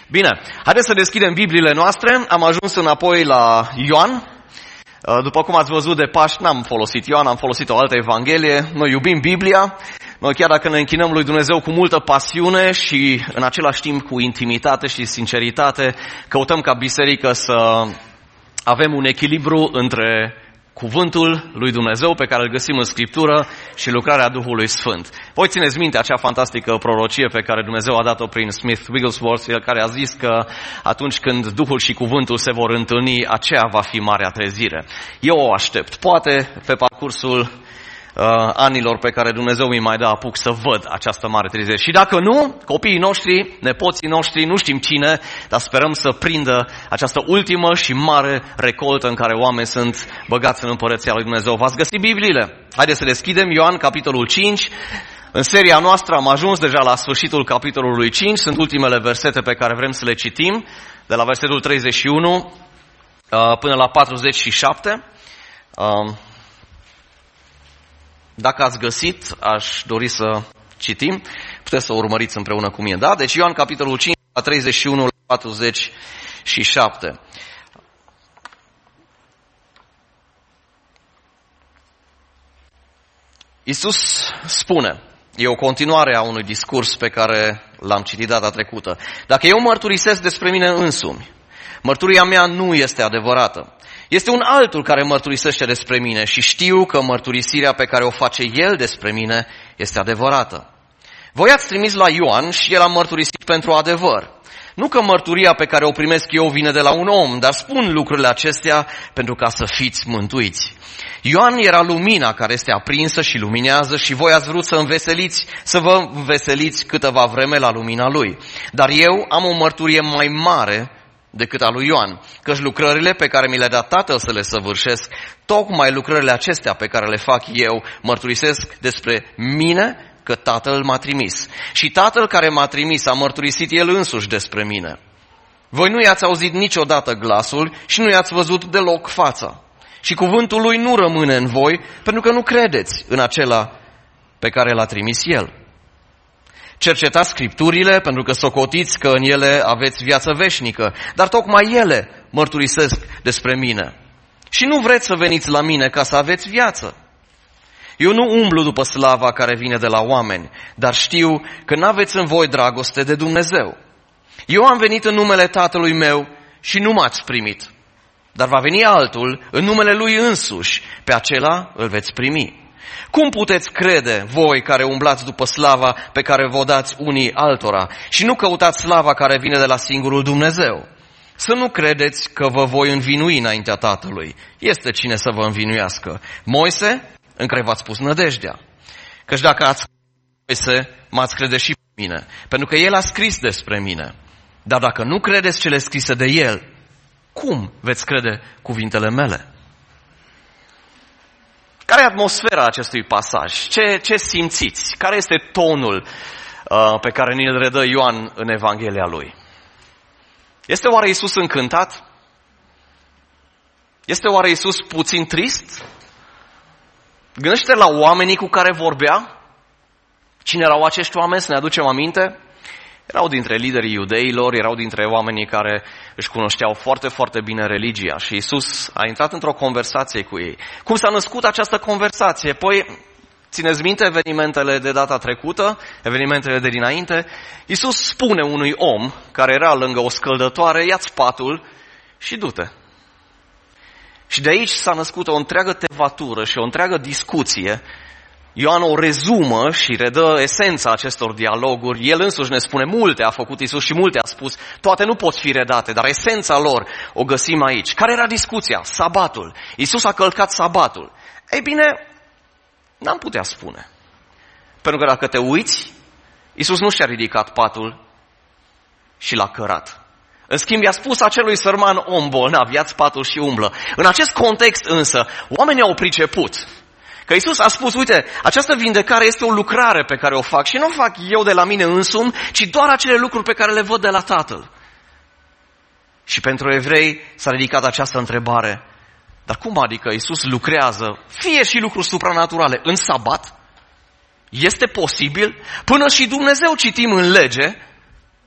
Bine, haideți să deschidem Bibliile noastre. Am ajuns înapoi la Ioan. După cum ați văzut de Paști, n-am folosit Ioan, am folosit o altă evanghelie. Noi iubim Biblia. Noi chiar dacă ne închinăm lui Dumnezeu cu multă pasiune și în același timp cu intimitate și sinceritate, căutăm ca biserică să avem un echilibru între cuvântul lui Dumnezeu pe care îl găsim în Scriptură și lucrarea Duhului Sfânt. Voi țineți minte acea fantastică prorocie pe care Dumnezeu a dat-o prin Smith Wigglesworth, el care a zis că atunci când Duhul și cuvântul se vor întâlni, aceea va fi marea trezire. Eu o aștept. Poate pe parcursul anilor pe care Dumnezeu mi mai dă apuc să văd această mare trezire. Și dacă nu, copiii noștri, nepoții noștri, nu știm cine, dar sperăm să prindă această ultimă și mare recoltă în care oameni sunt băgați în împărăția lui Dumnezeu. V-ați găsit Bibliile? Haideți să deschidem Ioan, capitolul 5. În seria noastră am ajuns deja la sfârșitul capitolului 5. Sunt ultimele versete pe care vrem să le citim, de la versetul 31 până la 47. Dacă ați găsit, aș dori să citim. Puteți să urmăriți împreună cu mine. Da? Deci Ioan, capitolul 5, la 31 la 47. Iisus spune, e o continuare a unui discurs pe care l-am citit data trecută. Dacă eu mărturisesc despre mine însumi, mărturia mea nu este adevărată. Este un altul care mărturisește despre mine și știu că mărturisirea pe care o face el despre mine este adevărată. Voi ați trimis la Ioan și el a mărturisit pentru adevăr. Nu că mărturia pe care o primesc eu vine de la un om, dar spun lucrurile acestea pentru ca să fiți mântuiți. Ioan era lumina care este aprinsă și luminează și voi ați vrut să vă înveseliți câteva vreme la lumina lui. Dar eu am o mărturie mai mare decât a lui Ioan, căci lucrările pe care mi le-a dat Tatăl să le săvârșesc, tocmai lucrările acestea pe care le fac eu, mărturisesc despre mine că Tatăl m-a trimis. Și Tatăl care m-a trimis a mărturisit El însuși despre mine. Voi nu i-ați auzit niciodată glasul și nu i-ați văzut deloc fața. Și cuvântul Lui nu rămâne în voi, pentru că nu credeți în acela pe care L-a trimis El. Cercetați Scripturile, pentru că socotiți că în ele aveți viață veșnică, dar tocmai ele mărturisesc despre mine. Și nu vreți să veniți la mine ca să aveți viață. Eu nu umblu după slava care vine de la oameni, dar știu că n-aveți în voi dragoste de Dumnezeu. Eu am venit în numele Tatălui meu și nu m-ați primit, dar va veni altul în numele Lui însuși, pe acela îl veți primi. Cum puteți crede, voi care umblați după slava pe care vă dați unii altora și nu căutați slava care vine de la singurul Dumnezeu? Să nu credeți că vă voi învinui înaintea Tatălui. Este cine să vă învinuiască. Moise, în care v-ați pus nădejdea. Căci dacă ați Moise, m-ați crede și pe mine, pentru că el a scris despre mine. Dar dacă nu credeți cele scrise de el, cum veți crede cuvintele mele? Care e atmosfera acestui pasaj? Ce simțiți? Care este tonul pe care ni-l redă Ioan în Evanghelia lui? Este oare Iisus încântat? Este oare Iisus puțin trist? Gândește la oamenii cu care vorbea. Cine erau acești oameni? Să ne aducem aminte. Erau dintre liderii iudeilor, erau dintre oamenii care își cunoșteau foarte, foarte bine religia și Iisus a intrat într-o conversație cu ei. Cum s-a născut această conversație? Păi, țineți minte evenimentele de data trecută, evenimentele de dinainte? Iisus spune unui om care era lângă o scăldătoare, ia-ți patul și du-te. Și de aici s-a născut o întreagă tevatură și o întreagă discuție. Ioan o rezumă și redă esența acestor dialoguri. El însuși ne spune multe, a făcut Iisus și multe a spus. Toate nu pot fi redate, dar esența lor o găsim aici. Care era discuția? Sabatul. Iisus a călcat sabatul. Ei bine, n-am putea spune. Pentru că dacă te uiți, Iisus nu și-a ridicat patul și l-a cărat. În schimb, i-a spus acelui sărman om bolnav, ia-ți patul și umblă. În acest context însă, oamenii au priceput că Iisus a spus, uite, această vindecare este o lucrare pe care o fac și nu o fac eu de la mine însumi, ci doar acele lucruri pe care le văd de la Tatăl. Și pentru evrei s-a ridicat această întrebare, dar cum adică Iisus lucrează, fie și lucruri supranaturale, în sabat? Este posibil? Până și Dumnezeu citim în lege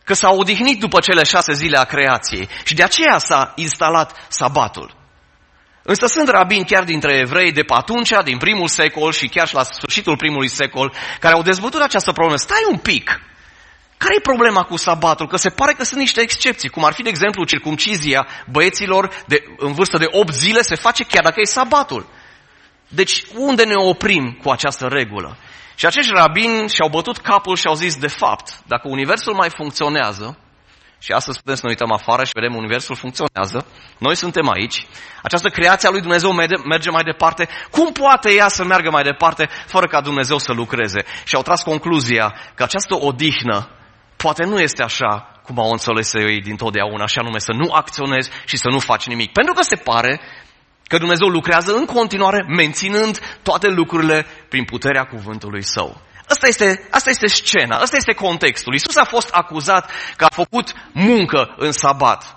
că s-a odihnit după cele 6 zile a creației și de aceea s-a instalat sabatul. Însă sunt rabini chiar dintre evrei de pe atunci, din primul secol și chiar și la sfârșitul primului secol, care au dezbătut această problemă. Stai un pic! Care e problema cu sabatul? Că se pare că sunt niște excepții, cum ar fi, de exemplu, circumcizia băieților în vârstă de 8 zile se face chiar dacă e sabatul. Deci unde ne oprim cu această regulă? Și acești rabini și-au bătut capul și au zis, de fapt, dacă universul mai funcționează, și astăzi putem să ne uităm afară și vedem universul funcționează, noi suntem aici, această creație a lui Dumnezeu merge mai departe, cum poate ea să meargă mai departe fără ca Dumnezeu să lucreze? Și au tras concluzia că această odihnă poate nu este așa cum au înțeles ei dintotdeauna, așa nume să nu acționezi și să nu faci nimic. Pentru că se pare că Dumnezeu lucrează în continuare, menținând toate lucrurile prin puterea cuvântului Său. Asta este scena, asta este contextul. Iisus a fost acuzat că a făcut muncă în sabat.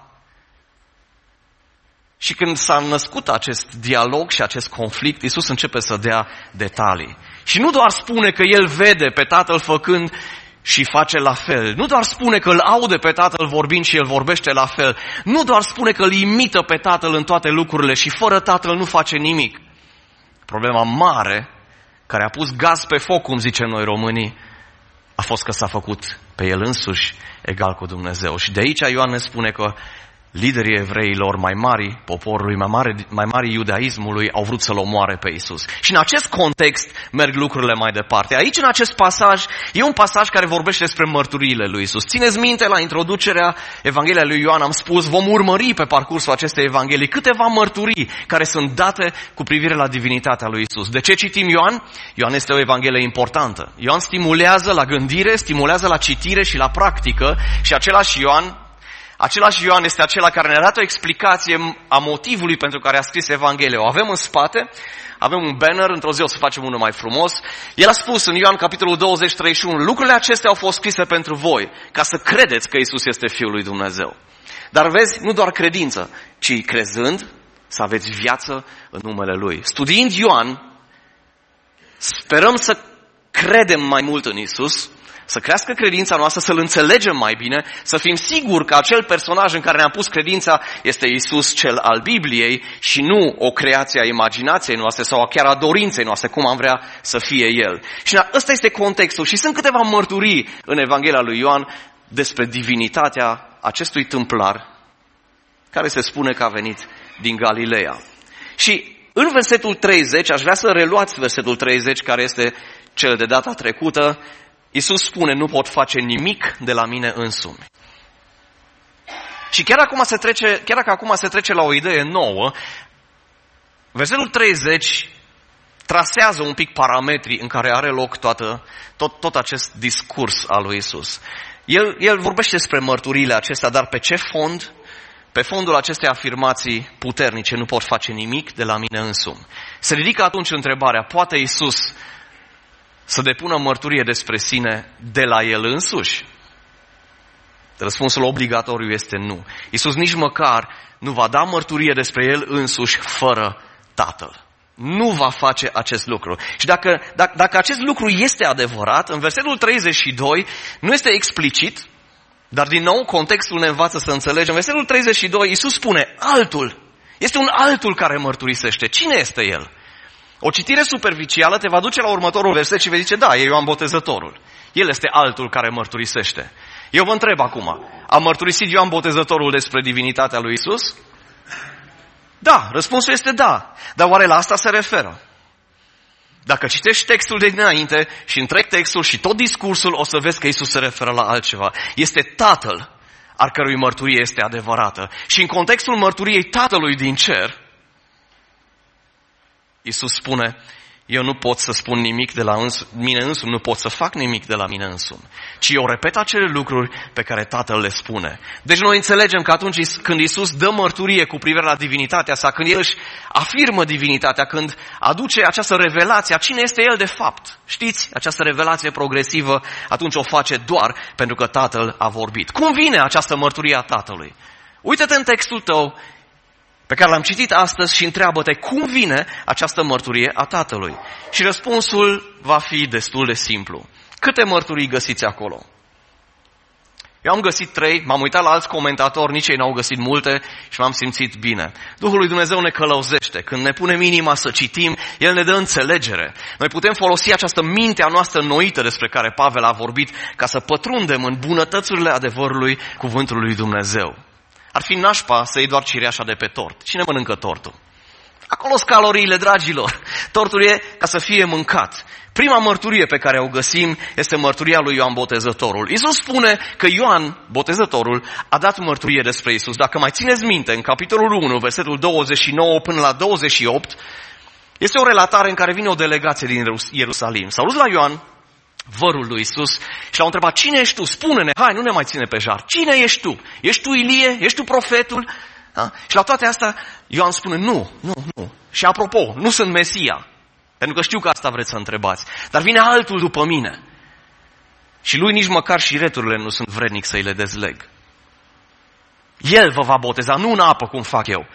Și când s-a născut acest dialog și acest conflict, Iisus începe să dea detalii. Și nu doar spune că El vede pe Tatăl făcând și face la fel. Nu doar spune că îl aude pe Tatăl vorbind și el vorbește la fel. Nu doar spune că îl imită pe Tatăl în toate lucrurile și fără Tatăl nu face nimic. Problema mare, care a pus gaz pe foc, cum zicem noi românii, a fost că s-a făcut pe el însuși egal cu Dumnezeu. Și de aici Ioan ne spune că liderii evreilor mai mari, poporului mai mari iudaismului, au vrut să-L omoare pe Iisus. Și în acest context merg lucrurile mai departe. Aici, în acest pasaj, e un pasaj care vorbește despre mărturiile lui Iisus. Țineți minte, la introducerea Evangheliei lui Ioan am spus, vom urmări pe parcursul acestei Evanghelii câteva mărturii care sunt date cu privire la divinitatea lui Iisus. De ce citim Ioan? Ioan este o Evanghelie importantă. Ioan stimulează la gândire, stimulează la citire și la practică și același Ioan este acela care ne arată o explicație a motivului pentru care a scris Evanghelia. O avem în spate, avem un banner, într-o zi o să facem unul mai frumos. El a spus în Ioan capitolul 20-31, lucrurile acestea au fost scrise pentru voi, ca să credeți că Iisus este Fiul lui Dumnezeu. Dar vezi, nu doar credință, ci crezând să aveți viață în numele Lui. Studiind Ioan, sperăm să credem mai mult în Iisus, să crească credința noastră, să-L înțelegem mai bine, să fim siguri că acel personaj în care ne-am pus credința este Iisus cel al Bibliei și nu o creație a imaginației noastre sau chiar a dorinței noastre, cum am vrea să fie El. Și ăsta este contextul și sunt câteva mărturii în Evanghelia lui Ioan despre divinitatea acestui tâmplar care se spune că a venit din Galileea. Și în versetul 30, aș vrea să reluați versetul 30, care este cel de data trecută. Iisus spune, nu pot face nimic de la mine însumi. Și chiar dacă acum se trece la o idee nouă, versetul 30 trasează un pic parametrii în care are loc tot acest discurs al lui Iisus. El vorbește despre mărturiile acestea, dar pe ce fond? Pe fondul acestei afirmații puternice, nu pot face nimic de la mine însumi. Se ridică atunci întrebarea, poate Iisus să depună mărturie despre sine de la El însuși? Răspunsul obligatoriu este nu. Iisus nici măcar nu va da mărturie despre El însuși fără Tatăl. Nu va face acest lucru. Și dacă acest lucru este adevărat, în versetul 32 nu este explicit, dar din nou contextul ne învață să înțelegem. În versetul 32 Iisus spune altul. Este un altul care mărturisește. Cine este El? O citire superficială te va duce la următorul verset și vei zice, da, e Ioan Botezătorul. El este altul care mărturisește. Eu vă întreb acum, a mărturisit Ioan Botezătorul despre divinitatea lui Iisus? Da, răspunsul este da. Dar oare la asta se referă? Dacă citești textul de dinainte și întreg textul și tot discursul, o să vezi că Iisus se referă la altceva. Este Tatăl al cărui mărturie este adevărată. Și în contextul mărturiei Tatălui din cer, Iisus spune, eu nu pot să spun nimic de la mine însumi, nu pot să fac nimic de la mine însumi, ci eu repet acele lucruri pe care Tatăl le spune. Deci noi înțelegem că atunci când Iisus dă mărturie cu privire la divinitatea sa, când El își afirmă divinitatea, când aduce această revelație a cine este El de fapt, știți, această revelație progresivă, atunci o face doar pentru că Tatăl a vorbit. Cum vine această mărturie a Tatălui? Uită-te în textul tău pe care l-am citit astăzi și întreabă-te cum vine această mărturie a Tatălui. Și răspunsul va fi destul de simplu. Câte mărturii găsiți acolo? Eu am găsit 3, m-am uitat la alți comentatori, nici ei n-au găsit multe și m-am simțit bine. Duhul lui Dumnezeu ne călăuzește. Când ne punem inima să citim, El ne dă înțelegere. Noi putem folosi această minte a noastră înnoită despre care Pavel a vorbit ca să pătrundem în bunătățurile adevărului cuvântului lui Dumnezeu. Ar fi nașpa să iei doar cireașa de pe tort. Cine mănâncă tortul? Acolo sunt caloriile, dragilor. Tortul e ca să fie mâncat. Prima mărturie pe care o găsim este mărturia lui Ioan Botezătorul. Iisus spune că Ioan Botezătorul a dat mărturie despre Iisus. Dacă mai țineți minte, în capitolul 1, versetul 29 până la 28, este o relatare în care vine o delegație din Ierusalim. S-au dus la Ioan, vărul lui Iisus, și l-au întrebat: cine ești tu? Spune-ne, hai, nu ne mai ține pe jar. Cine ești tu? Ești tu Ilie? Ești tu profetul? Da? Și la toate astea, Ioan spune: nu. Și apropo, nu sunt Mesia. Pentru că știu că asta vreți să întrebați. Dar vine altul după mine. Și lui nici măcar șireturile nu sunt vrednic să îi le dezleg. El vă va boteza, nu în apă cum fac eu,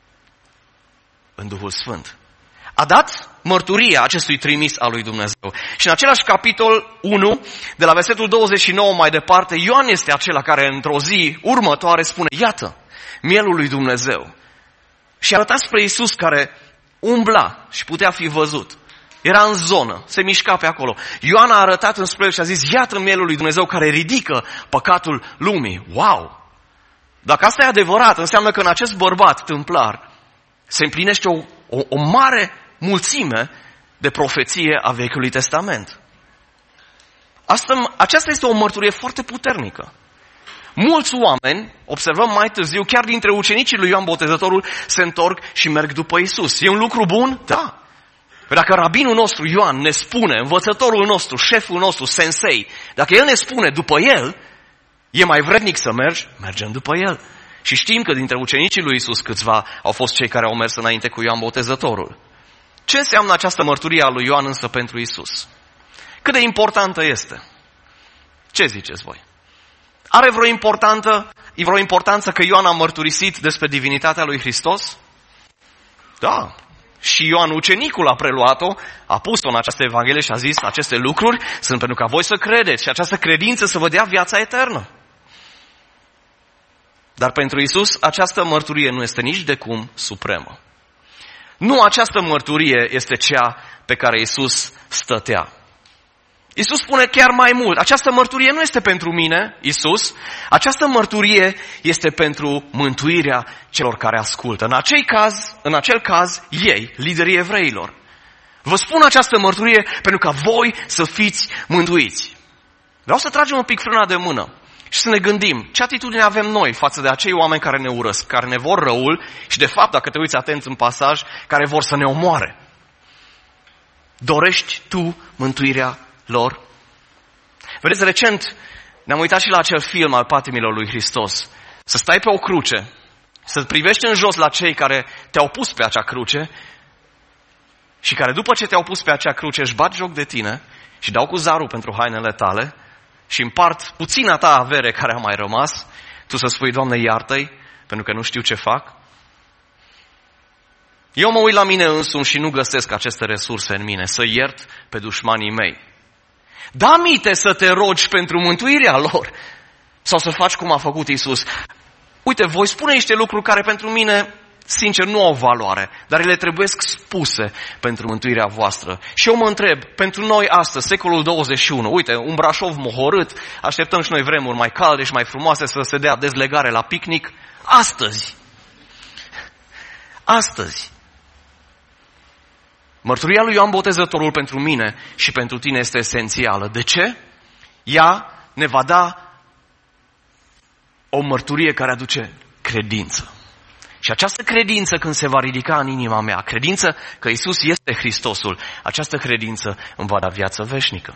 în Duhul Sfânt. A dat mărturia acestui trimis al lui Dumnezeu. Și în același capitol 1, de la versetul 29 mai departe, Ioan este acela care într-o zi următoare spune: iată, mielul lui Dumnezeu. Și arăta spre Iisus care umbla și putea fi văzut. Era în zonă, se mișca pe acolo. Ioan a arătat înspre el și a zis: iată mielul lui Dumnezeu care ridică păcatul lumii. Wow! Dacă asta e adevărat, înseamnă că în acest bărbat tâmplar se împlinește o mare mulțime de profeție a Vechiului Testament. Aceasta este o mărturie foarte puternică. Mulți oameni, observăm mai târziu, chiar dintre ucenicii lui Ioan Botezătorul, se întorc și merg după Iisus. E un lucru bun? Da. Dacă rabinul nostru Ioan ne spune, învățătorul nostru, șeful nostru, sensei, dacă el ne spune după el, e mai vrednic să mergem după el. Și știm că dintre ucenicii lui Iisus câțiva au fost cei care au mers înainte cu Ioan Botezătorul. Ce înseamnă această mărturie a lui Ioan însă pentru Iisus? Cât de importantă este? Ce ziceți voi? Are vreo importanță că Ioan a mărturisit despre divinitatea lui Hristos? Da. Și Ioan, ucenicul, a preluat-o, a pus-o în această Evanghelie și a zis: aceste lucruri sunt pentru ca voi să credeți și această credință să vă dea viața eternă. Dar pentru Iisus această mărturie nu este nici de cum supremă. Nu această mărturie este cea pe care Iisus stătea. Iisus spune chiar mai mult: această mărturie nu este pentru mine, Iisus, această mărturie este pentru mântuirea celor care ascultă. În acel caz, ei, liderii evreilor. Vă spun această mărturie pentru ca voi să fiți mântuiți. Vreau să tragem un pic frâna de mână și să ne gândim ce atitudine avem noi față de acei oameni care ne urăsc, care ne vor răul și, de fapt, dacă te uiți atent în pasaj, care vor să ne omoare. Dorești tu mântuirea lor? Vedeți, recent ne-am uitat și la acel film al patimilor lui Hristos. Să stai pe o cruce, să privești în jos la cei care te-au pus pe acea cruce și care după ce te-au pus pe acea cruce își bat joc de tine și dau cu zarul pentru hainele tale și împart puțina ta avere care a mai rămas, tu să spui: Doamne, iartă-i, pentru că nu știu ce fac. Eu mă uit la mine însumi și nu găsesc aceste resurse în mine, să iert pe dușmanii mei. Da minte să te rogi pentru mântuirea lor sau să faci cum a făcut Iisus. Uite, voi spune niște lucruri care pentru mine, sincer, nu au valoare, dar ele trebuiesc spuse pentru mântuirea voastră. Și eu mă întreb, pentru noi astăzi, secolul 21, uite, un Brașov mohorât, așteptăm și noi vremuri mai calde și mai frumoase să se dea dezlegare la picnic. Astăzi, mărturia lui Ioan Botezătorul pentru mine și pentru tine este esențială. De ce? Ea ne va da o mărturie care aduce credință. Și această credință, când se va ridica în inima mea, credință că Iisus este Hristosul, această credință îmi va da viață veșnică.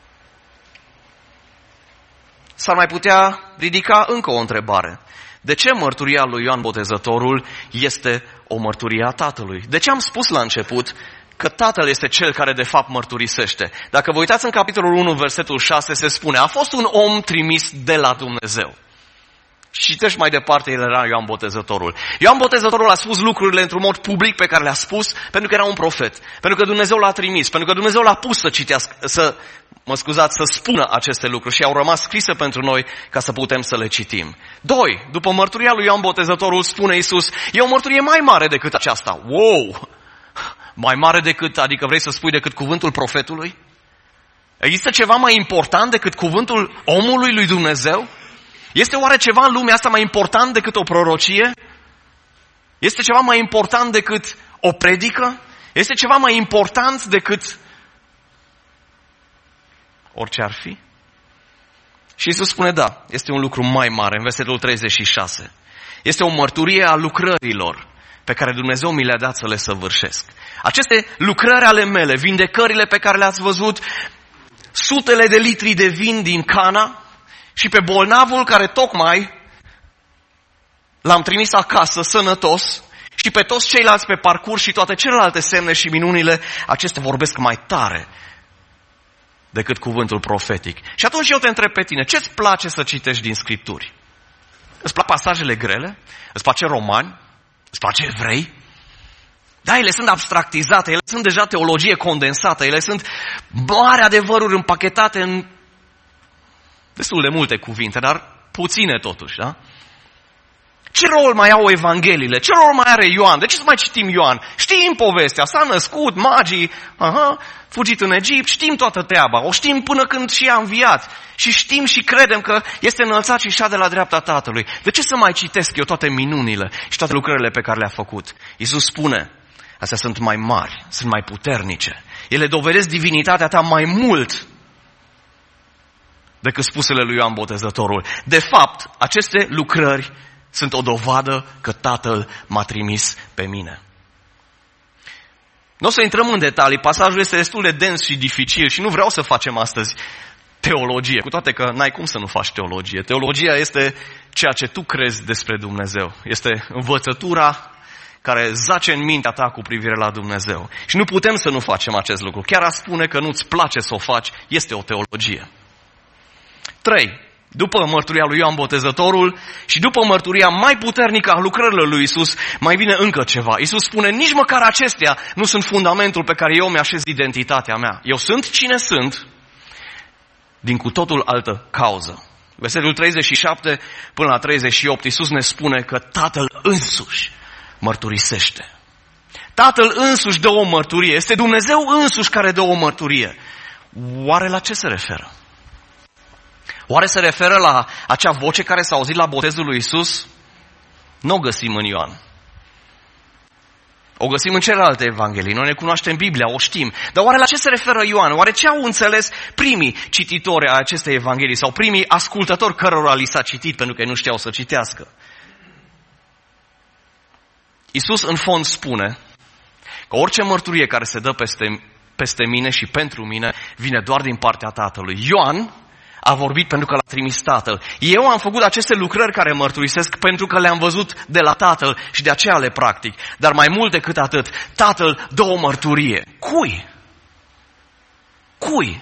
S-ar mai putea ridica încă o întrebare. De ce mărturia lui Ioan Botezătorul este o mărturie a Tatălui? De ce am spus la început că Tatăl este cel care de fapt mărturisește? Dacă vă uitați în capitolul 1, versetul 6, se spune: a fost un om trimis de la Dumnezeu. Și citești mai departe, el era Ioan Botezătorul. Ioan Botezătorul a spus lucrurile într-un mod public pe care le-a spus pentru că era un profet. Pentru că Dumnezeu l-a trimis, pentru că Dumnezeu l-a pus să citească, să spună aceste lucruri și au rămas scrise pentru noi ca să putem să le citim. 2. După mărturia lui Ioan Botezătorul spune Iisus, e o mărturie mai mare decât aceasta. Wow! Mai mare decât, adică vrei să spui decât cuvântul profetului? Există ceva mai important decât cuvântul omului lui Dumnezeu? Este oare ceva în lumea asta mai important decât o prorocie? Este ceva mai important decât o predică? Este ceva mai important decât orice ar fi? Și Iisus spune, da, este un lucru mai mare, în versetul 36. Este o mărturie a lucrărilor pe care Dumnezeu mi le-a dat să le săvârșesc. Aceste lucrări ale mele, vindecările pe care le-ați văzut, sutele de litri de vin din Cana și pe bolnavul care tocmai l-am trimis acasă sănătos și pe toți ceilalți pe parcurs și toate celelalte semne și minunile, acestea vorbesc mai tare decât cuvântul profetic. Și atunci eu te întreb pe tine, ce-ți place să citești din Scripturi? Îți plac pasajele grele? Îți place Romani? Îți place Evrei? Da, ele sunt abstractizate, ele sunt deja teologie condensată, ele sunt mari adevăruri împachetate în destul de multe cuvinte, dar puține totuși, da? Ce rol mai au evangheliile? Ce rol mai are Ioan? De ce să mai citim Ioan? Știm povestea, s-a născut, magii, fugit în Egipt, știm toată treaba, o știm până când și a înviat. Și știm și credem că este înălțat și șade la dreapta Tatălui. De ce să mai citesc eu toate minunile și toate lucrările pe care le-a făcut? Iisus spune, astea sunt mai mari, sunt mai puternice. Ele dovedesc divinitatea ta mai mult decât spusele lui Ioan Botezătorul. De fapt, aceste lucrări sunt o dovadă că Tatăl m-a trimis pe mine. Nu o să intrăm în detalii, pasajul este destul de dens și dificil și nu vreau să facem astăzi teologie, cu toate că n-ai cum să nu faci teologie. Teologia este ceea ce tu crezi despre Dumnezeu. Este învățătura care zace în mintea ta cu privire la Dumnezeu. Și nu putem să nu facem acest lucru. Chiar a spune că nu-ți place să o faci, este o teologie. 3. După mărturia lui Ioan Botezătorul și după mărturia mai puternică a lucrărilor lui Iisus, mai vine încă ceva. Iisus spune, nici măcar acestea nu sunt fundamentul pe care eu mi-așez identitatea mea. Eu sunt cine sunt din cu totul altă cauză. Versetul 37 până la 38, Iisus ne spune că Tatăl însuși mărturisește. Tatăl însuși dă o mărturie. Este Dumnezeu însuși care dă o mărturie. Oare la ce se referă? Oare se referă la acea voce care s-a auzit la botezul lui Iisus? Nu o găsim în Ioan. O găsim în celelalte evanghelii. Noi ne cunoaștem Biblia, o știm. Dar oare la ce se referă Ioan? Oare ce au înțeles primii cititori a acestei evanghelii sau primii ascultători cărora li s-a citit pentru că ei nu știau să citească? Iisus în fond spune că orice mărturie care se dă peste mine și pentru mine vine doar din partea Tatălui. Ioan a vorbit pentru că l-a trimis Tatăl. Eu am făcut aceste lucrări care mărturisesc pentru că le-am văzut de la Tatăl și de aceea le practic. Dar mai mult decât atât, Tatăl dă o mărturie. Cui? Cui?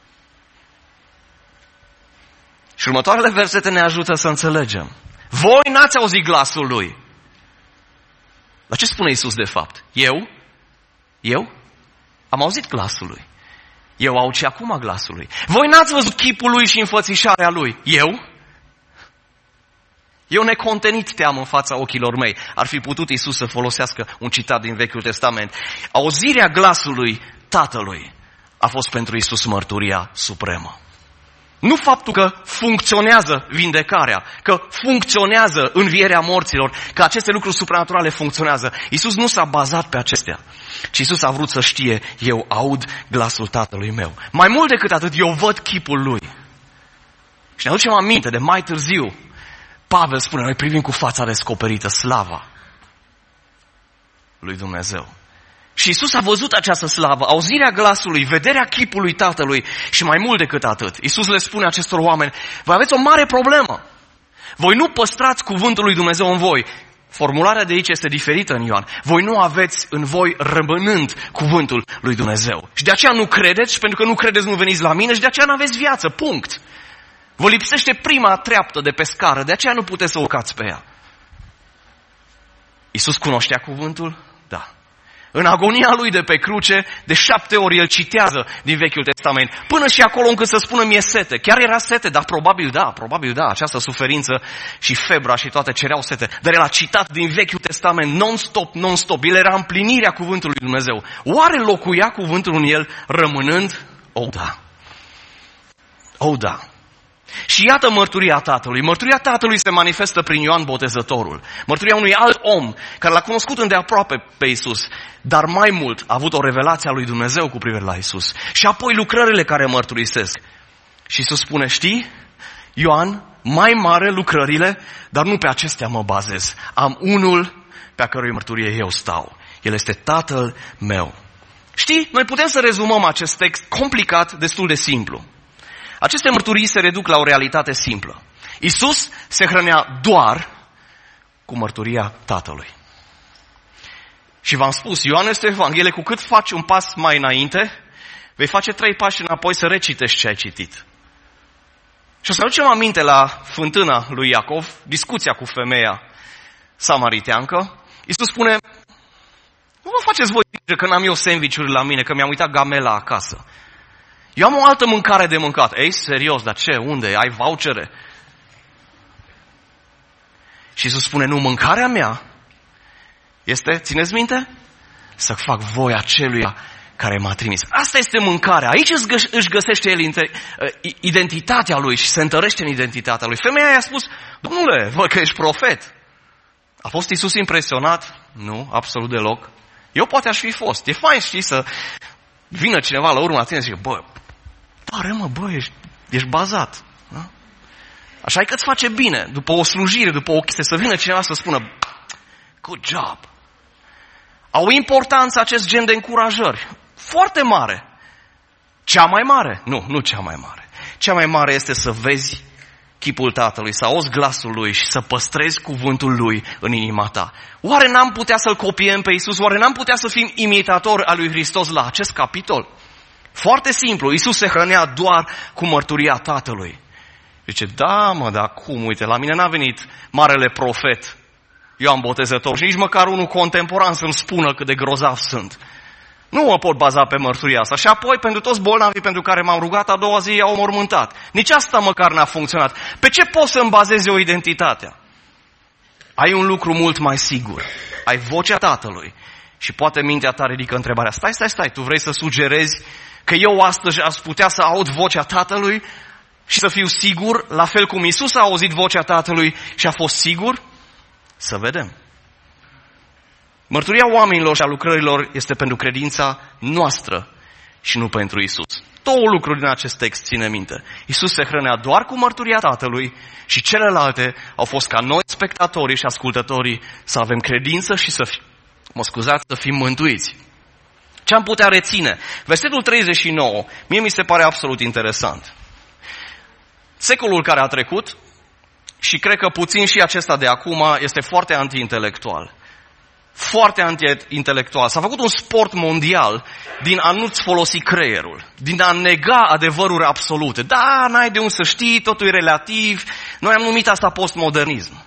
Și următoarele versete ne ajută să înțelegem. Voi n-ați auzit glasul lui. Dar ce spune Iisus de fapt? Eu? Am auzit glasul lui. Eu aud și acum glasul lui. Voi n-ați văzut chipul lui și înfățișarea lui. Eu necontenit te am în fața ochilor mei. Ar fi putut Iisus să folosească un citat din Vechiul Testament. Auzirea glasului Tatălui a fost pentru Iisus mărturia supremă. Nu faptul că funcționează vindecarea, că funcționează învierea morților, că aceste lucruri supranaturale funcționează. Iisus nu s-a bazat pe acestea, ci Iisus a vrut să știe, eu aud glasul Tatălui meu. Mai mult decât atât, eu văd chipul lui. Și ne aducem aminte de mai târziu, Pavel spune, noi privim cu fața descoperită slava lui Dumnezeu. Și Iisus a văzut această slavă, auzirea glasului, vederea chipului Tatălui și mai mult decât atât. Iisus le spune acestor oameni, voi aveți o mare problemă. Voi nu păstrați cuvântul lui Dumnezeu în voi. Formularea de aici este diferită în Ioan. Voi nu aveți în voi rămânând cuvântul lui Dumnezeu. Și de aceea nu credeți și pentru că nu credeți nu veniți la mine și de aceea nu aveți viață. Punct. Vă lipsește prima treaptă de pe scară, de aceea nu puteți să urcați pe ea. Iisus cunoștea cuvântul? Da. În agonia lui de pe cruce, de 7 ori el citează din Vechiul Testament. Până și acolo încât să spună mi-e sete. Chiar era sete, dar probabil da. Această suferință și febra și toate cereau sete. Dar el a citat din Vechiul Testament non-stop. El era împlinirea cuvântului lui Dumnezeu. Oare locuia cuvântul în el rămânând? Oh da. Și iată mărturia Tatălui. Mărturia Tatălui se manifestă prin Ioan Botezătorul. Mărturia unui alt om care l-a cunoscut îndeaproape pe Iisus, dar mai mult a avut o revelație a lui Dumnezeu cu privire la Iisus. Și apoi lucrările care mărturisesc. Și Iisus spune, știi, Ioan, mai mare lucrările, dar nu pe acestea mă bazez. Am unul pe a cărui mărturie eu stau. El este Tatăl meu. Știi, noi putem să rezumăm acest text complicat destul de simplu. Aceste mărturii se reduc la o realitate simplă. Iisus se hrănea doar cu mărturia Tatălui. Și v-am spus, Ioan este Evanghelie, cu cât faci un pas mai înainte, vei face 3 pași înapoi să recitești ce ai citit. Și o să aducem aminte la fântâna lui Iacov, discuția cu femeia samariteancă. Iisus spune, nu vă faceți voi că n-am eu sandwich-uri la mine, că mi-am uitat gamela acasă. Eu am o altă mâncare de mâncat. Ei, serios, dar ce? Unde? Ai vouchere? Și Iisus spune, nu, mâncarea mea este, țineți minte? Să fac voia celuia care m-a trimis. Asta este mâncarea. Aici își găsește el identitatea lui și se întărește în identitatea lui. Femeia i-a spus, Domnule, văd că ești profet. A fost Iisus impresionat? Nu, absolut deloc. Eu poate aș fi fost. E fain, știi, să vină cineva la urmă la tine și zice, ești bazat. Da? Așa e că îți face bine, după o slujire, după o chestie, să vină cineva să spună, good job. Au importanță acest gen de încurajări. Foarte mare. Cea mai mare? Nu cea mai mare. Cea mai mare este să vezi chipul Tatălui, să auzi glasul Lui și să păstrezi cuvântul Lui în inima ta. Oare n-am putea să-L copiem pe Iisus? Oare n-am putea să fim imitatori al lui Hristos la acest capitol? Foarte simplu, Iisus se hrănea doar cu mărturia Tatălui. Zice, dar cum, uite, la mine n-a venit marele profet Ioan Botezător și nici măcar unul contemporan să-mi spună cât de grozav sunt. Nu mă pot baza pe mărturia asta. Și apoi, pentru toți bolnavii pentru care m-am rugat, a doua zi i-au mormântat. Nici asta măcar n-a funcționat. Pe ce poți să-mi bazezi o identitate? Ai un lucru mult mai sigur. Ai vocea Tatălui. Și poate mintea ta ridică întrebarea. Stai, tu vrei să sugerezi că eu astăzi aș putea să aud vocea Tatălui și să fiu sigur, la fel cum Iisus a auzit vocea Tatălui și a fost sigur? Să vedem. Mărturia oamenilor și a lucrărilor este pentru credința noastră și nu pentru Iisus. 2 lucruri din acest text ține minte. Iisus se hrănea doar cu mărturia Tatălui și celelalte au fost ca noi, spectatorii și ascultătorii, să avem credință și să fim mântuiți. Ce am putea reține? Versetul 39, mie mi se pare absolut interesant. Secolul care a trecut, și cred că puțin și acesta de acum, este foarte anti-intelectual. Foarte anti-intelectual. S-a făcut un sport mondial din a nu-ți folosi creierul, din a nega adevăruri absolute. Da, n-ai de unde să știi, totul e relativ. Noi am numit asta postmodernism.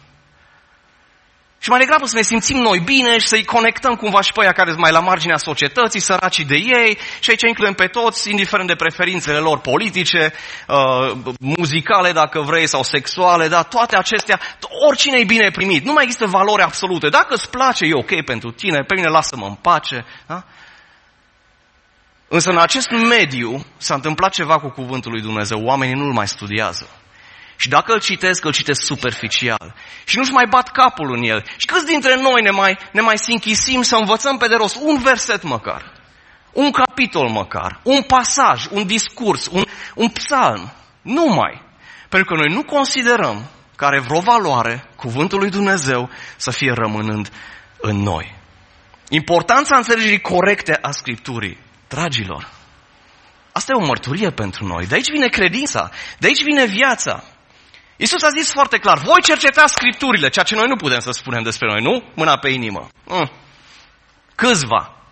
Și mai degrabă să ne simțim noi bine și să-i conectăm cumva și pe aia care sunt mai la marginea societății, săracii de ei, și aici includem pe toți, indiferent de preferințele lor politice, muzicale, dacă vrei, sau sexuale, da, toate acestea, oricine e bine primit. Nu mai există valori absolute. Dacă îți place, e ok pentru tine, pe mine lasă-mă în pace. Da? Însă în acest mediu s-a întâmplat ceva cu cuvântul lui Dumnezeu. Oamenii nu-l mai studiază. Și dacă îl citesc superficial. Și nu-și mai bat capul în el. Și câți dintre noi ne mai sinchisim să învățăm pe de rost un verset măcar, un capitol măcar, un pasaj, un discurs, un psalm. Numai. Pentru că noi nu considerăm că are vreo valoare cuvântul lui Dumnezeu să fie rămânând în noi. Importanța înțelegerii corecte a Scripturii. Dragilor, asta e o mărturie pentru noi. De aici vine credința, de aici vine viața. Iisus a zis foarte clar, voi cercetați Scripturile, ceea ce noi nu putem să spunem despre noi, nu? Mâna pe inimă. Câțiva.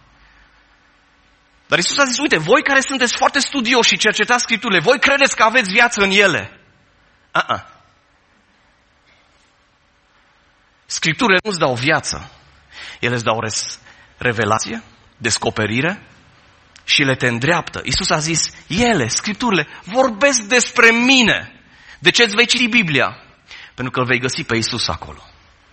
Dar Iisus a zis, uite, voi care sunteți foarte studioși și cercetați Scripturile, voi credeți că aveți viață în ele. Scripturile nu-ți dau viață. Ele îți dau revelație, descoperire și le te îndreaptă. Iisus a zis, Scripturile, vorbesc despre mine. De ce îți vei citi Biblia? Pentru că îl vei găsi pe Iisus acolo.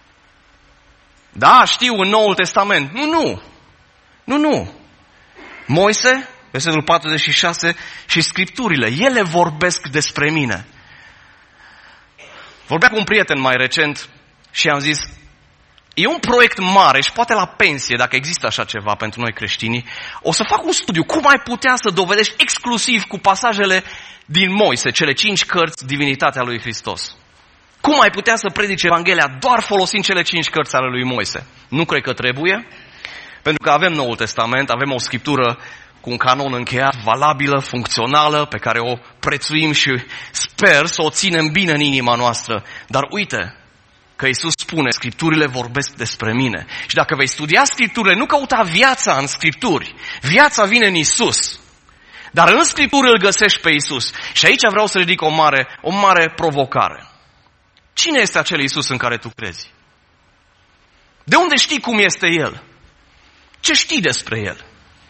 Da, știu, în Noul Testament. Nu. Moise, versetul 46, și Scripturile, ele vorbesc despre mine. Vorbeam cu un prieten mai recent și am zis, e un proiect mare și poate la pensie, dacă există așa ceva pentru noi creștinii, o să fac un studiu. Cum ai putea să dovedești exclusiv cu pasajele din Moise, cele 5 cărți, divinitatea lui Hristos? Cum ai putea să predici Evanghelia doar folosind cele 5 cărți ale lui Moise? Nu cred că trebuie, pentru că avem Noul Testament, avem o scriptură cu un canon încheiat, valabilă, funcțională, pe care o prețuim și sper să o ținem bine în inima noastră. Dar uite că Iisus spune, Scripturile vorbesc despre mine. Și dacă vei studia Scripturile, nu căuta viața în Scripturi. Viața vine în Iisus. Dar în Scripturi îl găsești pe Iisus. Și aici vreau să ridic o mare provocare. Cine este acel Iisus în care tu crezi? De unde știi cum este El? Ce știi despre El?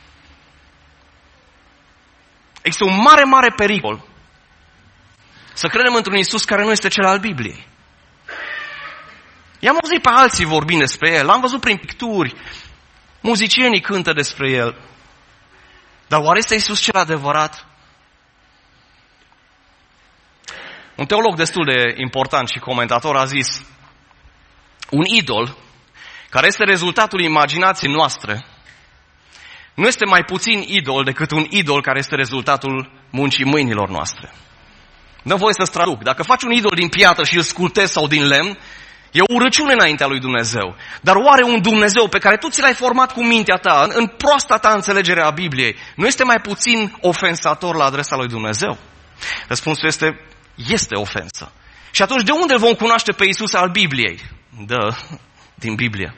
Există un mare, mare pericol să credem într-un Iisus care nu este cel al Bibliei. I-am auzit pe alții vorbind despre El, l-am văzut prin picturi, muzicienii cântă despre El. Dar oare este Iisus cel adevărat? Un teolog destul de important și comentator a zis, un idol care este rezultatul imaginației noastre nu este mai puțin idol decât un idol care este rezultatul muncii mâinilor noastre. Dă voie să-ți traduc. Dacă faci un idol din piatră și îl sculptezi sau din lemn, e o urăciune înaintea lui Dumnezeu. Dar oare un Dumnezeu pe care tu ți l-ai format cu mintea ta, în proasta ta înțelegere a Bibliei, nu este mai puțin ofensator la adresa lui Dumnezeu? Răspunsul este ofensă. Și atunci de unde vom cunoaște pe Iisus al Bibliei? Din Biblie.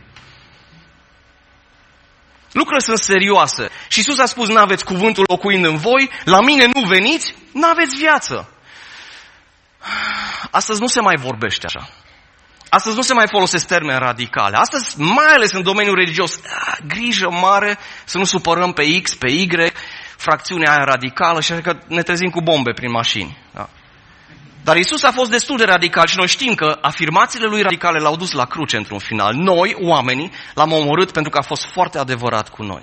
Lucrurile sunt serioase. Și Iisus a spus, n-aveți cuvântul locuind în voi, la mine nu veniți, n-aveți viață. Astăzi nu se mai vorbește așa. Astăzi nu se mai folosesc termeni radicale. Astăzi, mai ales în domeniul religios, grijă mare să nu supărăm pe X, pe Y, fracțiunea aia radicală și așa că ne trezim cu bombe prin mașini. Da. Dar Iisus a fost destul de radical și noi știm că afirmațiile lui radicale l-au dus la cruce într-un final. Noi, oamenii, l-am omorât pentru că a fost foarte adevărat cu noi.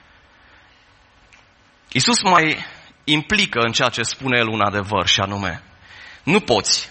Iisus mai implică în ceea ce spune El un adevăr și anume, nu poți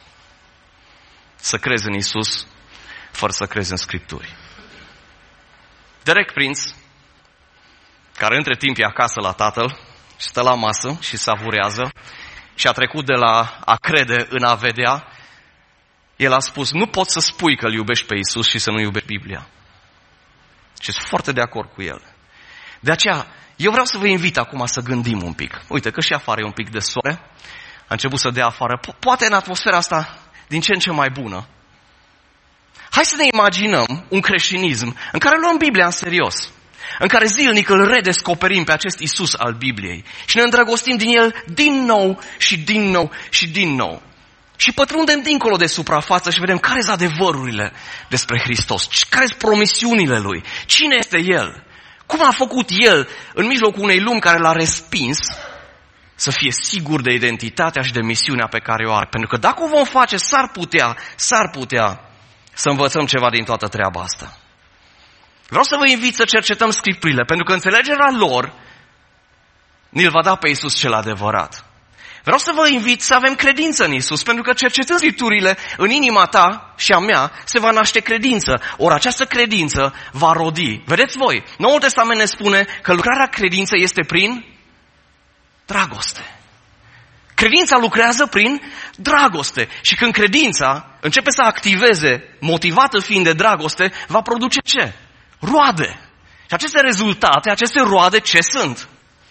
să crezi în Iisus fără să crezi în Scripturi. Derek Prince, care între timp e acasă la tatăl, stă la masă și savurează și a trecut de la a crede în a vedea, el a spus, nu poți să spui că îl iubești pe Iisus și să nu iubești Biblia. Și sunt foarte de acord cu el. De aceea, eu vreau să vă invit acum să gândim un pic. Uite că și afară e un pic de soare, a început să dea afară, poate în atmosfera asta din ce în ce mai bună. Hai să ne imaginăm un creștinism în care luăm Biblia în serios, în care zilnic îl redescoperim pe acest Iisus al Bibliei și ne îndrăgostim din El din nou și din nou și din nou. Și pătrundem dincolo de suprafață și vedem care sunt adevărurile despre Hristos, care sunt promisiunile Lui, cine este El, cum a făcut El în mijlocul unei lumi care l-a respins să fie sigur de identitatea și de misiunea pe care o are. Pentru că dacă o vom face, s-ar putea să învățăm ceva din toată treaba asta. Vreau să vă invit să cercetăm Scripturile, pentru că înțelegerea lor ne-l va da pe Iisus cel adevărat. Vreau să vă invit să avem credință în Iisus, pentru că cercetând Scripturile, în inima ta și a mea se va naște credință. Ori această credință va rodi. Vedeți voi, Noul Testament ne spune că lucrarea credinței este prin dragoste. Credința lucrează prin dragoste. Și când credința începe să activeze, motivată fiind de dragoste, va produce ce? Roade. Și aceste rezultate, aceste roade, ce sunt?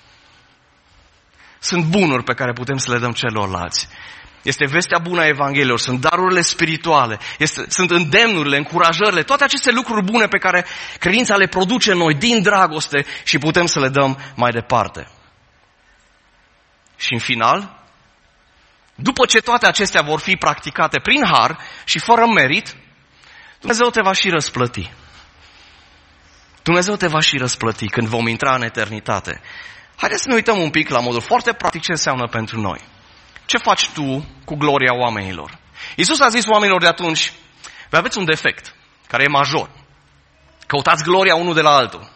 Sunt bunuri pe care putem să le dăm celorlalți. Este vestea bună a Evangheliilor, sunt darurile spirituale, sunt îndemnurile, încurajările, toate aceste lucruri bune pe care credința le produce în noi din dragoste și putem să le dăm mai departe. Și în final, după ce toate acestea vor fi practicate prin har și fără merit, Dumnezeu te va și răsplăti. Dumnezeu te va și răsplăti când vom intra în eternitate. Haideți să ne uităm un pic la modul foarte practic ce înseamnă pentru noi. Ce faci tu cu gloria oamenilor? Iisus a zis oamenilor de atunci, voi aveți un defect care e major. Căutați gloria unul de la altul.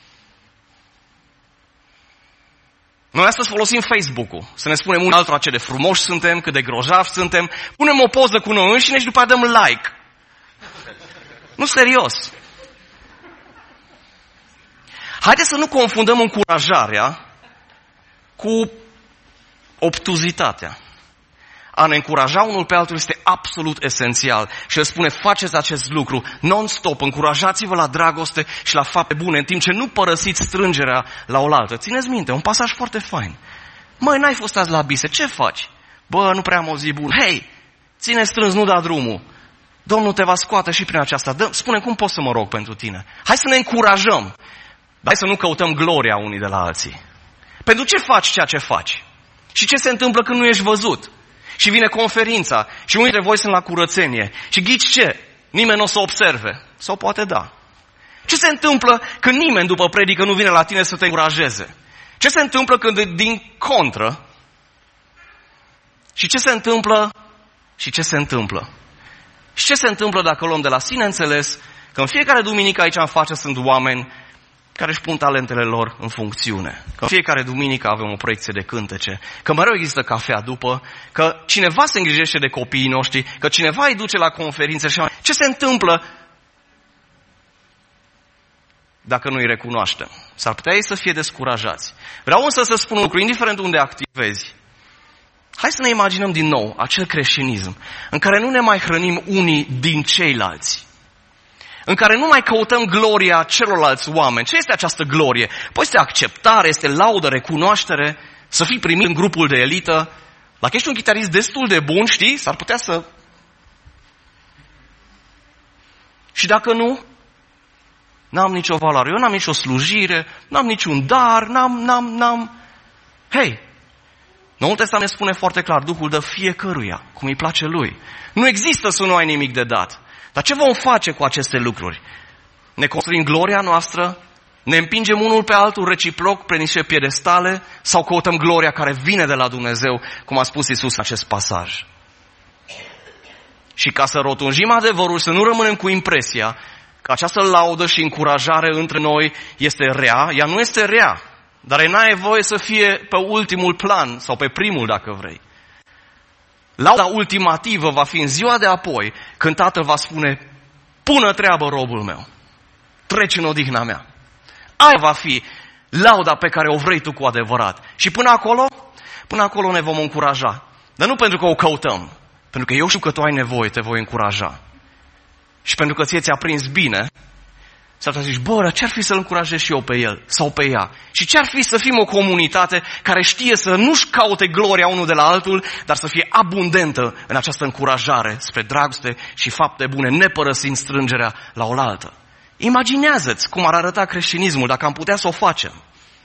Noi astăzi folosim Facebook-ul să ne spunem unul altul ce de frumoși suntem, cât de grozavi suntem, punem o poză cu noi înșine și după aceea dăm like. Nu serios. Haideți să nu confundăm încurajarea cu obtuzitatea. A ne încuraja unul pe altul este absolut esențial. Și el spune, faceți acest lucru non-stop, încurajați-vă la dragoste și la fapte bune, în timp ce nu părăsiți strângerea la oaltă. Țineți minte, un pasaj foarte fain. Măi, n-ai fost azi la bise, ce faci? Bă, nu prea am o zi bună. Hei, ține strâns, nu da drumul. Domnul te va scoate și prin aceasta. Spune, cum pot să mă rog pentru tine? Hai să ne încurajăm. Dar hai să nu căutăm gloria unii de la alții. Pentru ce faci ceea ce faci? Și ce se întâmplă când nu ești văzut? Și vine conferința și unii dintre voi sunt la curățenie. Și ghici ce? Nimeni nu o să observe. Sau poate da. Ce se întâmplă când nimeni după predică nu vine la tine să te încurajeze? Ce se întâmplă când din contră? Și ce se întâmplă? Și ce se întâmplă? Și ce se întâmplă dacă luăm de la sine înțeles că în fiecare duminică aici în față sunt oameni care își pun talentele lor în funcțiune. Că în fiecare duminică avem o proiecție de cântece, că mereu există cafea după, că cineva se îngrijește de copiii noștri, că cineva îi duce la conferințe și ce se întâmplă dacă nu îi recunoaștem? S-ar putea ei să fie descurajați. Vreau însă să spun un lucru, indiferent unde activezi. Hai să ne imaginăm din nou acel creștinism în care nu ne mai hrănim unii din ceilalți. În care nu mai căutăm gloria celorlalți oameni. Ce este această glorie? Păi este acceptare, este laudă, recunoaștere, să fii primit în grupul de elită. Dacă ești un chitarist destul de bun, știi, s-ar putea să... Și dacă nu, n-am nicio valoare, eu n-am nicio slujire, n-am niciun dar, n-am... Hei, Noul Testament spune foarte clar, Duhul dă fiecăruia, cum îi place lui. Nu există să nu ai nimic de dat. Dar ce vom face cu aceste lucruri? Ne construim gloria noastră? Ne împingem unul pe altul reciproc pe niște piedestale? Sau căutăm gloria care vine de la Dumnezeu, cum a spus Iisus în acest pasaj? Și ca să rotunjim adevărul, să nu rămânem cu impresia că această laudă și încurajare între noi este rea, ea nu este rea, dar ea n-are voie să fie pe ultimul plan sau pe primul, dacă vrei. Lauda ultimativă va fi în ziua de apoi, când Tatăl va spune, bună treabă, robul meu, treci în odihna mea. Aia va fi lauda pe care o vrei tu cu adevărat. Și până acolo ne vom încuraja. Dar nu pentru că o căutăm, pentru că eu știu că tu ai nevoie, te voi încuraja. Și pentru că ție ți-a prins bine, s-ar putea să zici, bă, ce-ar fi să-l încurajez și eu pe el sau pe ea? Și ce-ar fi să fim o comunitate care știe să nu-și caute gloria unul de la altul, dar să fie abundentă în această încurajare spre dragoste și fapte bune, nepărăsind strângerea la oaltă. Imaginează-ți cum ar arăta creștinismul dacă am putea să o facem.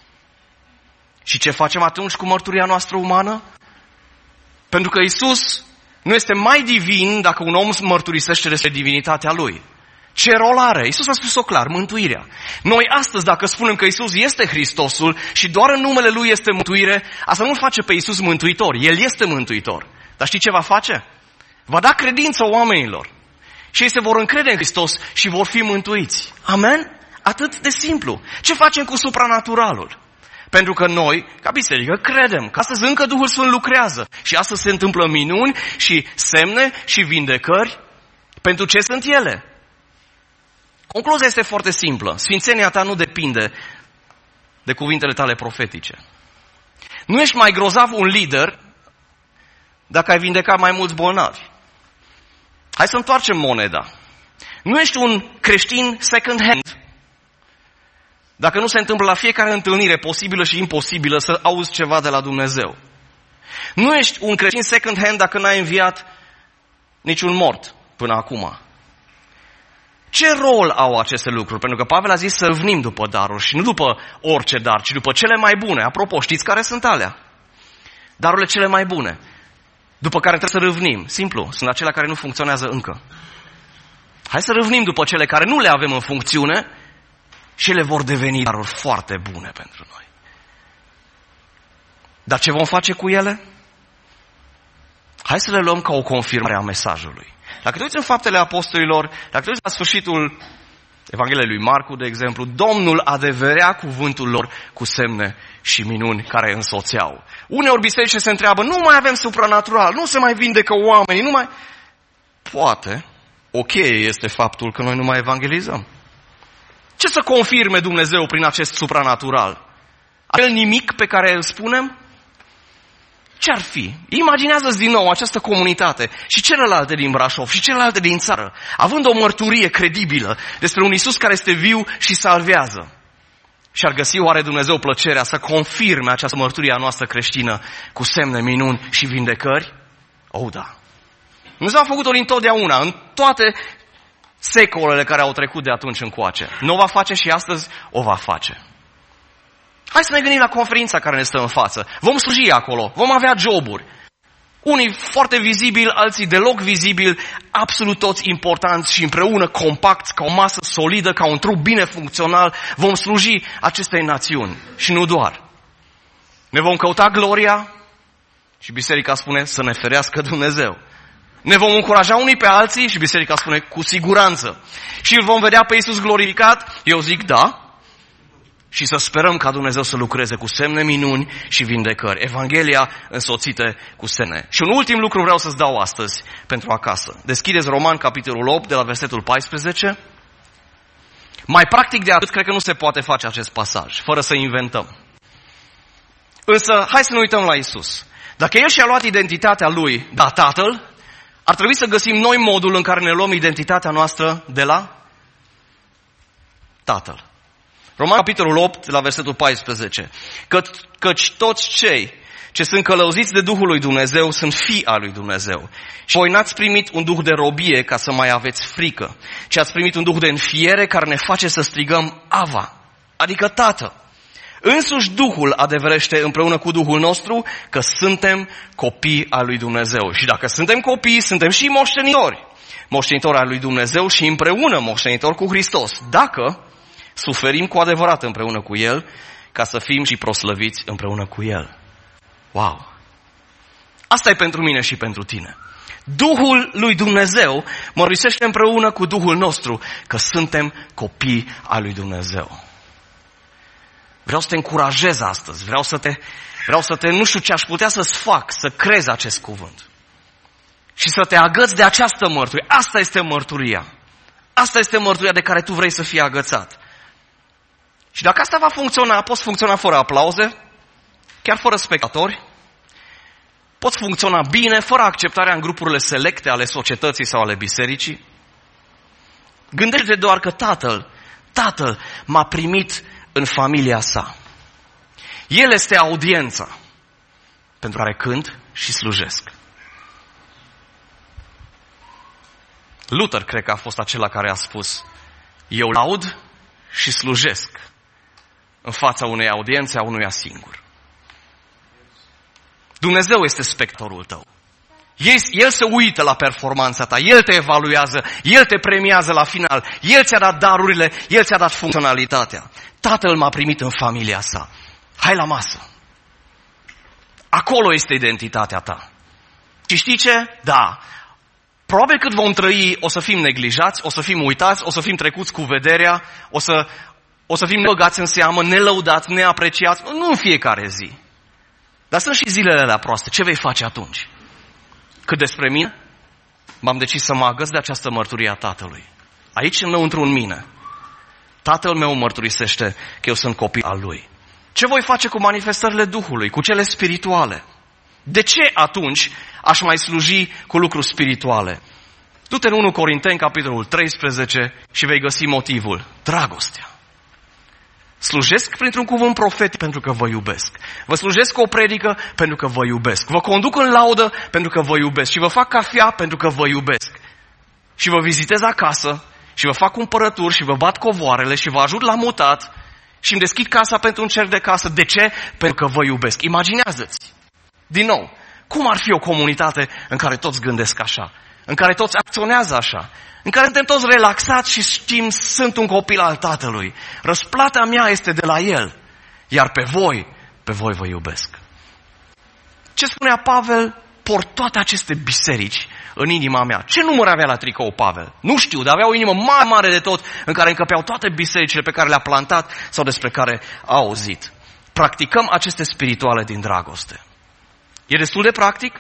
Și ce facem atunci cu mărturia noastră umană? Pentru că Iisus nu este mai divin dacă un om mărturisește despre divinitatea lui. Ce rol are? Iisus a spus-o clar, mântuirea. Noi astăzi, dacă spunem că Iisus este Hristosul și doar în numele Lui este mântuire, asta nu face pe Iisus mântuitor. El este mântuitor. Dar știi ce va face? Va da credință oamenilor. Și ei se vor încrede în Hristos și vor fi mântuiți. Amen? Atât de simplu. Ce facem cu supranaturalul? Pentru că noi, ca biserică, credem că astăzi încă Duhul Sfânt lucrează. Și astăzi se întâmplă minuni și semne și vindecări. Pentru ce sunt ele? Concluzia este foarte simplă. Sfințenia ta nu depinde de cuvintele tale profetice. Nu ești mai grozav un lider dacă ai vindecat mai mulți bolnavi. Hai să întoarcem moneda. Nu ești un creștin second hand dacă nu se întâmplă la fiecare întâlnire posibilă și imposibilă să auzi ceva de la Dumnezeu. Nu ești un creștin second hand dacă n-ai înviat niciun mort până acum. Ce rol au aceste lucruri? Pentru că Pavel a zis să râvnim după daruri și nu după orice dar, ci după cele mai bune. Apropo, știți care sunt alea? Darurile cele mai bune. după care trebuie să râvnim. Simplu, sunt acelea care nu funcționează încă. Hai să râvnim după cele care nu le avem în funcțiune și ele vor deveni daruri foarte bune pentru noi. Dar ce vom face cu ele? Hai să le luăm ca o confirmare a mesajului. Dacă te uiți în Faptele Apostolilor, dacă te uiți la sfârșitul Evangheliei lui Marcu, de exemplu, Domnul adeverea cuvântul lor cu semne și minuni care însoțeau. Uneori bisericile se întreabă, nu mai avem supranatural, nu se mai vindecă oamenii, nu mai... Poate, o cheie este faptul că noi nu mai evangelizăm. Ce să confirme Dumnezeu prin acest supranatural? Acel nimic pe care îl spunem? Ce ar fi? Imaginează-ți din nou această comunitate și celelalte din Brașov și celelalte din țară, având o mărturie credibilă despre un Iisus care este viu și salvează. Și ar găsi oare Dumnezeu plăcerea să confirme această mărturie a noastră creștină cu semne, minuni și vindecări? Da. Dumnezeu a făcut-o întotdeauna, în toate secolele care au trecut de atunci încoace. Nu o va face și astăzi, o va face. Hai să ne gândim la conferința care ne stă în față. Vom sluji acolo, vom avea joburi. Unii foarte vizibili, alții deloc vizibili, absolut toți importanți și împreună compacți, ca o masă solidă, ca un trup bine funcțional, vom sluji acestei națiuni. Și nu doar. Ne vom căuta gloria și biserica spune să ne ferească Dumnezeu. Ne vom încuraja unii pe alții și biserica spune cu siguranță. Și îl vom vedea pe Iisus glorificat? Eu zic da. Și să sperăm ca Dumnezeu să lucreze cu semne, minuni și vindecări. Evanghelia însoțite cu semne. Și un ultim lucru vreau să-ți dau astăzi pentru acasă. Deschideți Roman, capitolul 8, de la versetul 14. Mai practic de atât, cred că nu se poate face acest pasaj, fără să inventăm. Însă, hai să ne uităm la Iisus. Dacă El și-a luat identitatea Lui, da, Tatăl, ar trebui să găsim noi modul în care ne luăm identitatea noastră de la Tatăl. Roman, capitolul 8, la versetul 14. Căci toți cei ce sunt călăuziți de Duhul lui Dumnezeu sunt fii al lui Dumnezeu. Și voi n-ați primit un duh de robie ca să mai aveți frică, ci ați primit un duh de înfiere care ne face să strigăm Ava, adică Tată. Însuși Duhul adeverește împreună cu Duhul nostru că suntem copii al lui Dumnezeu. Și dacă suntem copii, suntem și moștenitori. Moștenitori al lui Dumnezeu și împreună moștenitori cu Hristos. Dacă suferim cu adevărat împreună cu El, ca să fim și proslăviți împreună cu El. Wow! Asta e pentru mine și pentru tine. Duhul lui Dumnezeu mărturisește împreună cu Duhul nostru că suntem copii al lui Dumnezeu. Vreau să te încurajez astăzi, vreau să te, nu știu ce aș putea să-ți fac, să crezi acest cuvânt. Și să te agăți de această mărturie. Asta este mărturia. Asta este mărturia de care tu vrei să fii agățat. Și dacă asta va funcționa, poți funcționa fără aplauze, chiar fără spectatori, poți funcționa bine, fără acceptarea în grupurile selecte ale societății sau ale bisericii. Gândește doar că Tatăl m-a primit în familia sa. El este audiența pentru care cânt și slujesc. Luther cred că a fost acela care a spus: eu laud și slujesc în fața unei audiențe a unuia singur. Dumnezeu este spectatorul tău. El se uită la performanța ta, El te evaluează, El te premiază la final, El ți-a dat darurile, El ți-a dat funcționalitatea. Tatăl m-a primit în familia sa. Hai la masă. Acolo este identitatea ta. Și știi ce? Da. Probabil cât vom trăi, o să fim neglijați, o să fim uitați, o să fim trecuți cu vederea, o să fim nebăgați în seamă, nelăudați, neapreciați, nu în fiecare zi. Dar sunt și zilele alea proaste. Ce vei face atunci? Cât despre mine, m-am decis să mă agăț de această mărturie a Tatălui. Aici, înăuntru în mine, Tatăl meu mărturisește că eu sunt copil al Lui. Ce voi face cu manifestările Duhului, cu cele spirituale? De ce atunci aș mai sluji cu lucruri spirituale? Du-te în 1 Corinteni, capitolul 13 și vei găsi motivul. Dragostea. Slujesc printr-un cuvânt profetic pentru că vă iubesc. Vă slujesc cu o predică pentru că vă iubesc. Vă conduc în laudă pentru că vă iubesc. Și vă fac cafea pentru că vă iubesc. Și vă vizitez acasă și vă fac cumpărături și vă bat covoarele și vă ajut la mutat și îmi deschid casa pentru un cerc de casă. De ce? Pentru că vă iubesc. Imaginează-ți. Din nou, Cum ar fi o comunitate în care toți gândesc așa? În care toți acționează așa? În care suntem toți relaxați și știm, sunt un copil al Tatălui. Răsplata mea este de la El. Iar pe voi vă iubesc. Ce spunea Pavel? Port toate aceste biserici în inima mea. Ce număr avea la tricou Pavel? Nu știu, dar avea o inimă mare, mare de tot în care încăpeau toate bisericile pe care le-a plantat sau despre care a auzit. Practicăm aceste spirituale din dragoste. E destul de practic?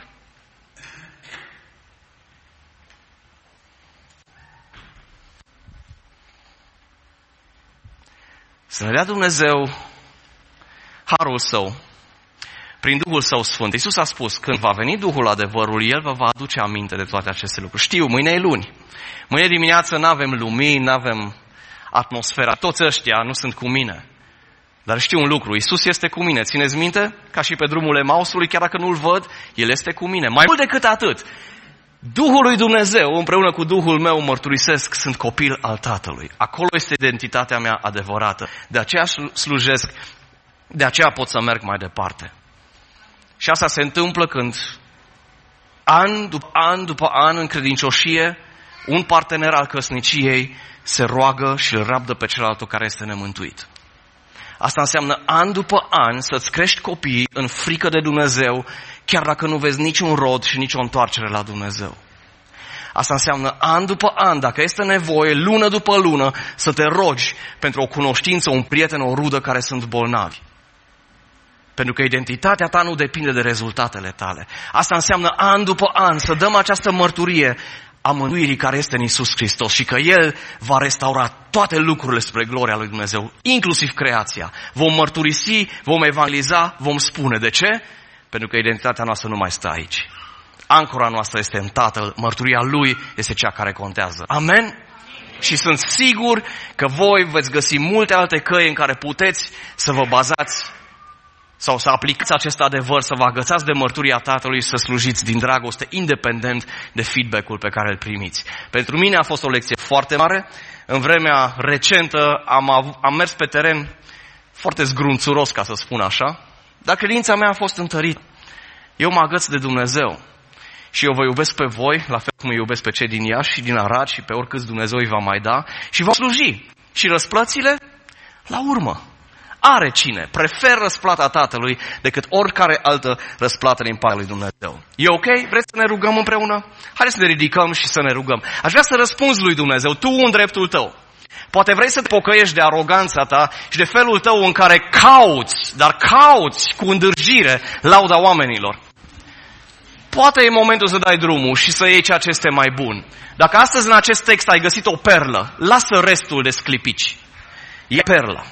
Să ne dea Dumnezeu harul Său prin Duhul Său Sfânt. Iisus a spus, când va veni Duhul adevărului, El vă va aduce aminte de toate aceste lucruri. Știu, mâine e luni. Mâine dimineață nu avem lumini, nu avem atmosfera. Toți ăștia nu sunt cu mine. Dar știu un lucru, Iisus este cu mine. Țineți minte? Ca și pe drumul Emausului, chiar dacă nu-L văd, El este cu mine. Mai mult decât atât, Duhul lui Dumnezeu, împreună cu Duhul meu, mărturisesc, sunt copil al Tatălui. Acolo este identitatea mea adevărată. De aceea slujesc, de aceea pot să merg mai departe. Și asta se întâmplă când an după an în credincioșie, un partener al căsniciei se roagă și îl rabdă pe celălalt care este nemântuit. Asta înseamnă an după an să-ți crești copiii în frică de Dumnezeu, chiar dacă nu vezi niciun rod și nicio întoarcere la Dumnezeu. Asta înseamnă an după an, dacă este nevoie, lună după lună, să te rogi pentru o cunoștință, un prieten, o rudă care sunt bolnavi. Pentru că identitatea ta nu depinde de rezultatele tale. Asta înseamnă an după an să dăm această mărturie a mântuirii care este în Iisus Hristos și că El va restaura toate lucrurile spre gloria lui Dumnezeu, inclusiv creația. Vom mărturisi, vom evangeliza, vom spune. De ce? Pentru că identitatea noastră nu mai stă aici. Ancora noastră este în Tatăl, mărturia Lui este cea care contează. Amen? Și sunt sigur că voi veți găsi multe alte căi în care puteți să vă bazați sau să aplicați acest adevăr, să vă agățați de mărturia Tatălui și să slujiți din dragoste, independent de feedback-ul pe care îl primiți. Pentru mine a fost o lecție foarte mare. În vremea recentă am mers pe teren foarte zgrunțuros, ca să spun așa, dar credința mea a fost întărită. Eu mă agăț de Dumnezeu și eu vă iubesc pe voi, la fel cum îi iubesc pe cei din Iași și din Arad și pe oricâți Dumnezeu îi va mai da și vă sluji. Și răsplățile la urmă. Are cine preferă răsplata Tatălui decât oricare altă răsplată din partea lui Dumnezeu. E ok? Vreți să ne rugăm împreună? Haideți să ne ridicăm și să ne rugăm. Aș vrea să răspunzi lui Dumnezeu, tu în dreptul tău. Poate vrei să te pocăiești de aroganța ta și de felul tău în care cauți cu îndârjire lauda oamenilor. Poate e momentul să dai drumul și să iei ceea ce este mai bun. Dacă astăzi în acest text ai găsit o perlă, lasă restul de sclipici. E perla.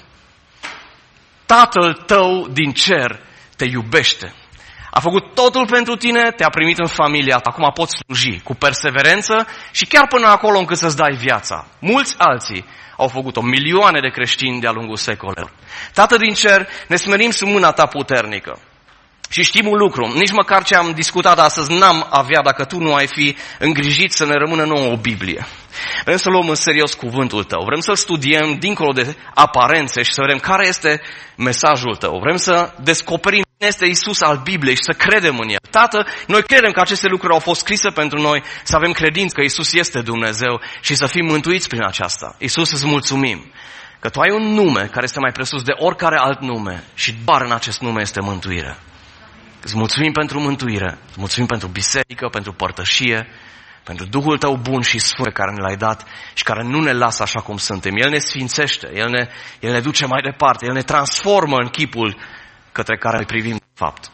Tatăl tău din cer te iubește. A făcut totul pentru tine, te-a primit în familia ta. Acum poți sluji cu perseverență și chiar până acolo încât să-ți dai viața. Mulți alții au făcut-o, milioane de creștini de-a lungul secolelor. Tată din cer, ne smerim sub mâna ta puternică. Și știm un lucru, nici măcar ce am discutat astăzi n-am avea dacă tu nu ai fi îngrijit să ne rămână nouă o Biblie. Vrem să luăm în serios cuvântul tău, vrem să-l studiem dincolo de aparențe și să vedem care este mesajul tău. Vrem să descoperim cine este Iisus al Bibliei și să credem în el. Tată, noi credem că aceste lucruri au fost scrise pentru noi, să avem credință că Iisus este Dumnezeu și să fim mântuiți prin aceasta. Iisus, îți mulțumim că tu ai un nume care este mai presus de oricare alt nume și doar în acest nume este mântuire. Îți mulțumim pentru mântuire, îți mulțumim pentru biserică, pentru părtășie, pentru Duhul tău bun și sfânt pe care ne l-ai dat și care nu ne lasă așa cum suntem. El ne sfințește, El ne duce mai departe, El ne transformă în chipul către care îl privim de fapt.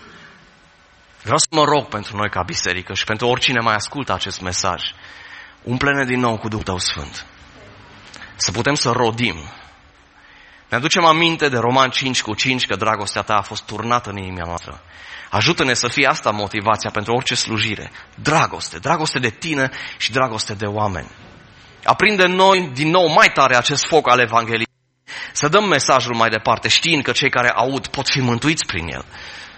Vreau să mă rog pentru noi ca biserică și pentru oricine mai ascultă acest mesaj. Umple-ne din nou cu Duhul tău sfânt. Să putem să rodim. Ne aducem aminte de Roman 5:5 că dragostea ta a fost turnată în inima noastră. Ajută-ne să fie asta motivația pentru orice slujire. Dragoste de tine și dragoste de oameni. Aprinde în noi din nou mai tare acest foc al Evangheliei. Să dăm mesajul mai departe, știind că cei care aud pot fi mântuiți prin el.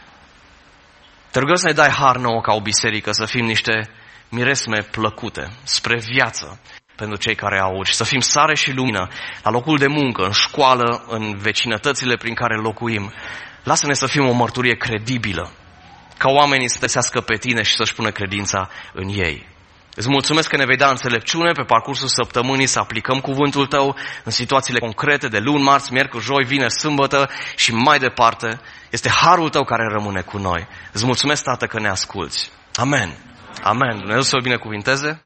Te rugăm să ne dai har nouă ca o biserică, să fim niște miresme plăcute spre viață pentru cei care aud și să fim sare și lumină la locul de muncă, în școală, în vecinătățile prin care locuim. Lasă-ne să fim o mărturie credibilă ca oamenii să te sească pe tine și să-și pună credința în ei. Îți mulțumesc că ne vei da înțelepciune pe parcursul săptămânii să aplicăm cuvântul tău în situațiile concrete de luni, marți, miercuri, joi, vineri, sâmbătă și mai departe. Este harul tău care rămâne cu noi. Îți mulțumesc, Tată, că ne asculți. Amen. Amen. Dumnezeu să-l binecuvinteze.